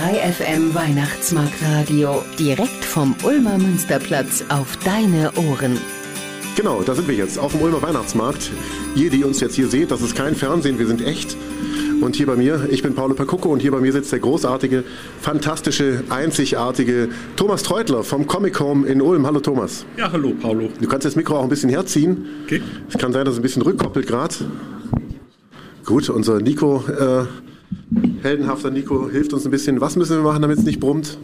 3FM Weihnachtsmarktradio. Direkt vom Ulmer Münsterplatz auf deine Ohren. Genau, da sind wir jetzt auf dem Ulmer Weihnachtsmarkt. Ihr, die uns jetzt hier seht, das ist kein Fernsehen, wir sind echt. Und hier bei mir, ich bin Paulo Percucco und hier bei mir sitzt der großartige, fantastische, einzigartige Thomas Treutler vom Comic Home in Ulm. Hallo Thomas. Ja, hallo Paulo. Du kannst das Mikro auch ein bisschen herziehen. Okay. Es kann sein, dass es ein bisschen rückkoppelt gerade. Gut, unser Nico, heldenhafter Nico, hilft uns ein bisschen. Was müssen wir machen, damit es nicht brummt?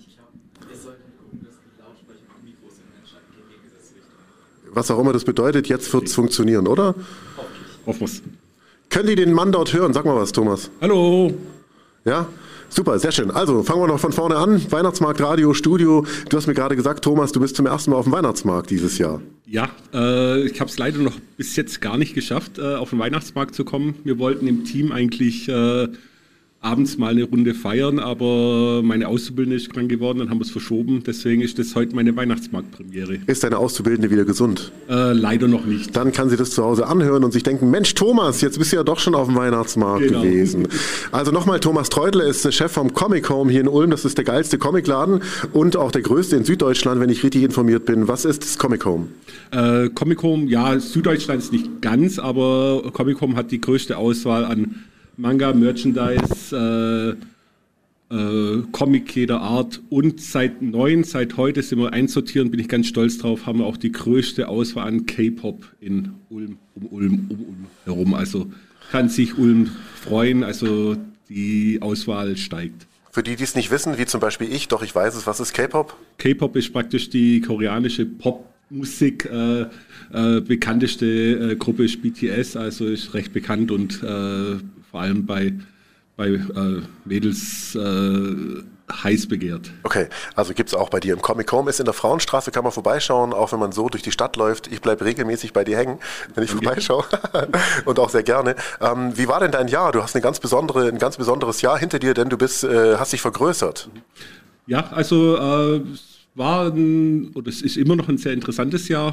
Was auch immer das bedeutet, jetzt wird es funktionieren, oder? Hoffen wir's. Können die den Mann dort hören? Sag mal was, Thomas. Hallo. Ja, super, sehr schön. Also fangen wir noch von vorne an. Weihnachtsmarkt, Radio, Studio. Du hast mir gerade gesagt, Thomas, du bist zum ersten Mal auf dem Weihnachtsmarkt dieses Jahr. Ja, ich habe es leider noch bis jetzt gar nicht geschafft, auf den Weihnachtsmarkt zu kommen. Wir wollten im Team eigentlich abends mal eine Runde feiern, aber meine Auszubildende ist krank geworden, dann haben wir es verschoben. Deswegen ist das heute meine Weihnachtsmarktpremiere. Ist deine Auszubildende wieder gesund? Leider noch nicht. Dann kann sie das zu Hause anhören und sich denken, Mensch Thomas, jetzt bist du ja doch schon auf dem Weihnachtsmarkt gewesen. Also nochmal, Thomas Treutler ist der Chef vom Comic Home hier in Ulm. Das ist der geilste Comicladen und auch der größte in Süddeutschland, wenn ich richtig informiert bin. Was ist das Comic Home? Comic Home, ja, Süddeutschland ist nicht ganz, aber Comic Home hat die größte Auswahl an Manga, Merchandise, Comic jeder Art und seit heute sind wir einsortieren, bin ich ganz stolz drauf, haben wir auch die größte Auswahl an K-Pop in Ulm, um Ulm herum. Also kann sich Ulm freuen, also die Auswahl steigt. Für die, die es nicht wissen, wie zum Beispiel ich, doch ich weiß es, was ist K-Pop? K-Pop ist praktisch die koreanische Popmusik, bekannteste Gruppe ist BTS, also ist recht bekannt und vor allem bei Mädels heiß begehrt. Okay, also gibt es auch bei dir im Comic Home, ist in der Frauenstraße, kann man vorbeischauen, auch wenn man so durch die Stadt läuft. Ich bleibe regelmäßig bei dir hängen, wenn ich vorbeischaue und auch sehr gerne. Wie war denn dein Jahr? Du hast ein ganz besonderes Jahr hinter dir, denn du hast dich vergrößert. Ja, also es ist immer noch ein sehr interessantes Jahr.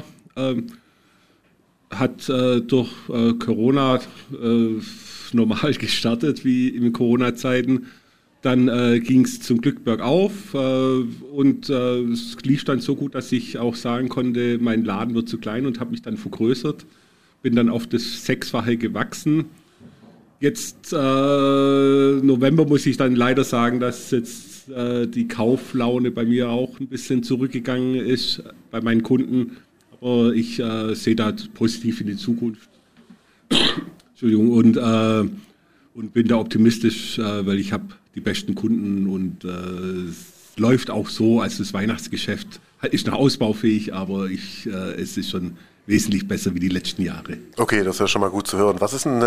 Hat durch Corona normal gestartet, wie in Corona-Zeiten. Dann ging es zum Glück bergauf und es lief dann so gut, dass ich auch sagen konnte, mein Laden wird zu klein und habe mich dann vergrößert. Bin dann auf das 6-fache gewachsen. Jetzt November muss ich dann leider sagen, dass jetzt die Kauflaune bei mir auch ein bisschen zurückgegangen ist bei meinen Kunden. Aber ich sehe da positiv in die Zukunft. Entschuldigung, und bin da optimistisch, weil ich habe die besten Kunden und es läuft auch so, als das Weihnachtsgeschäft ist noch ausbaufähig, aber es ist schon wesentlich besser wie die letzten Jahre. Okay, das ist ja schon mal gut zu hören. Was ist denn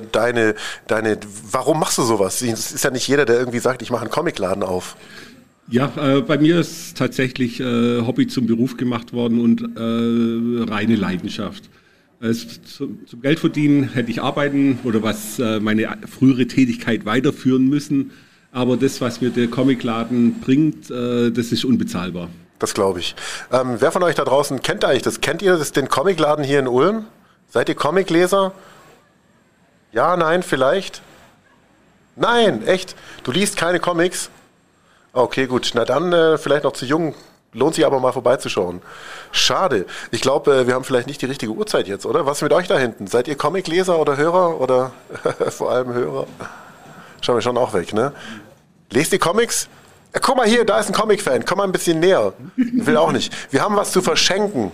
warum machst du sowas? Es ist ja nicht jeder, der irgendwie sagt, ich mache einen Comicladen auf. Ja, bei mir ist tatsächlich Hobby zum Beruf gemacht worden und reine Leidenschaft. Zum Geldverdienen hätte ich arbeiten oder meine frühere Tätigkeit weiterführen müssen. Aber das, was mir der Comicladen bringt, das ist unbezahlbar. Das glaube ich. Wer von euch da draußen kennt eigentlich das? Kennt ihr den Comicladen hier in Ulm? Seid ihr Comicleser? Ja, nein, vielleicht? Nein, echt? Du liest keine Comics? Okay, gut. Na dann vielleicht noch zu jung. Lohnt sich aber mal vorbeizuschauen. Schade. Ich glaube, wir haben vielleicht nicht die richtige Uhrzeit jetzt, oder? Was ist mit euch da hinten? Seid ihr Comicleser oder Hörer? Oder vor allem Hörer? Schauen wir schon auch weg, ne? Lest ihr Comics? Guck mal hier, da ist ein Comic-Fan. Komm mal ein bisschen näher. Ich will auch nicht. Wir haben was zu verschenken.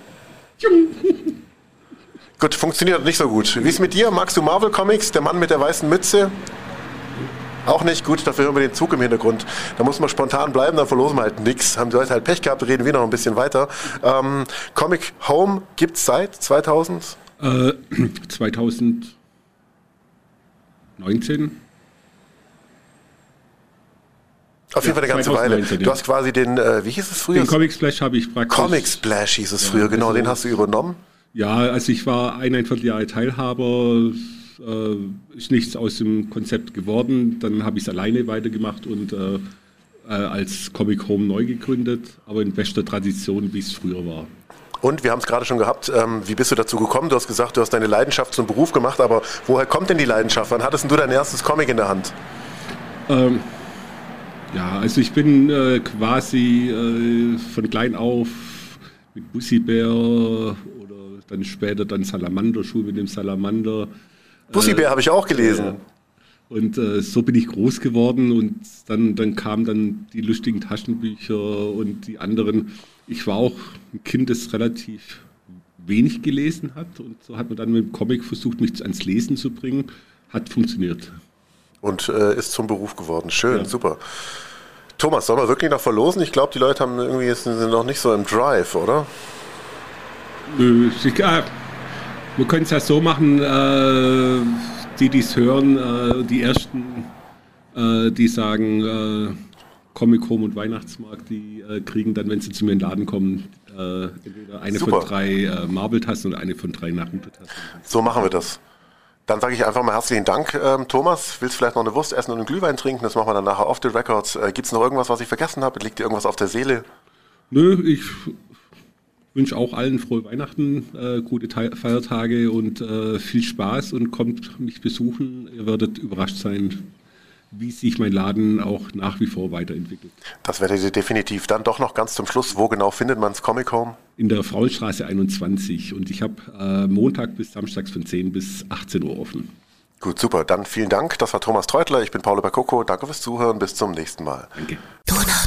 Gut, funktioniert nicht so gut. Wie ist mit dir? Magst du Marvel Comics? Der Mann mit der weißen Mütze? Auch nicht gut, dafür hören wir den Zug im Hintergrund. Da muss man spontan bleiben, dann verlosen wir halt nichts. Haben die Leute halt Pech gehabt, reden wir noch ein bisschen weiter. Comic Home gibt es seit 2000? 2019. Auf jeden Fall eine ganze Weile. Du hast quasi den, wie hieß es früher? Den Comic Splash habe ich praktisch. Comic Splash hieß es früher, genau, also, den hast du übernommen? Ja, also ich war 1,25 Jahre Teilhaber. Ist nichts aus dem Konzept geworden. Dann habe ich es alleine weitergemacht und als Comic Home neu gegründet, aber in bester Tradition, wie es früher war. Und wir haben es gerade schon gehabt, wie bist du dazu gekommen? Du hast gesagt, du hast deine Leidenschaft zum Beruf gemacht, aber woher kommt denn die Leidenschaft? Wann hattest du dein erstes Comic in der Hand? Ja, also ich bin quasi von klein auf mit Bussibär oder dann später dann Salamander, Schule mit dem Salamander. Bussibär habe ich auch gelesen. Und so bin ich groß geworden und dann kamen dann die lustigen Taschenbücher und die anderen. Ich war auch ein Kind, das relativ wenig gelesen hat und so hat man dann mit dem Comic versucht, mich ans Lesen zu bringen. Hat funktioniert. Und ist zum Beruf geworden. Schön, super. Thomas, sollen wir wirklich noch verlosen? Ich glaube, die Leute haben irgendwie sind noch nicht so im Drive, oder? Nö, ist egal. Wir können es ja so machen, die es hören, die ersten, die sagen Comic Home und Weihnachtsmarkt, die kriegen dann, wenn sie zu mir in den Laden kommen, entweder eine Super. von 3 Marvel-Tassen oder eine von 3 Naruto-Tassen. So machen wir das. Dann sage ich einfach mal herzlichen Dank, Thomas. Willst vielleicht noch eine Wurst essen und einen Glühwein trinken? Das machen wir dann nachher off the records. Gibt es noch irgendwas, was ich vergessen habe? Liegt dir irgendwas auf der Seele? Nö, ich wünsche auch allen frohe Weihnachten, gute Feiertage und viel Spaß und kommt mich besuchen. Ihr werdet überrascht sein, wie sich mein Laden auch nach wie vor weiterentwickelt. Das werdet ihr definitiv. Dann doch noch ganz zum Schluss. Wo genau findet man das Comic Home? In der Frauenstraße 21 und ich habe Montag bis Samstags von 10 bis 18 Uhr offen. Gut, super. Dann vielen Dank. Das war Thomas Treutler. Ich bin Paolo Bacocco. Danke fürs Zuhören. Bis zum nächsten Mal. Danke. Donau.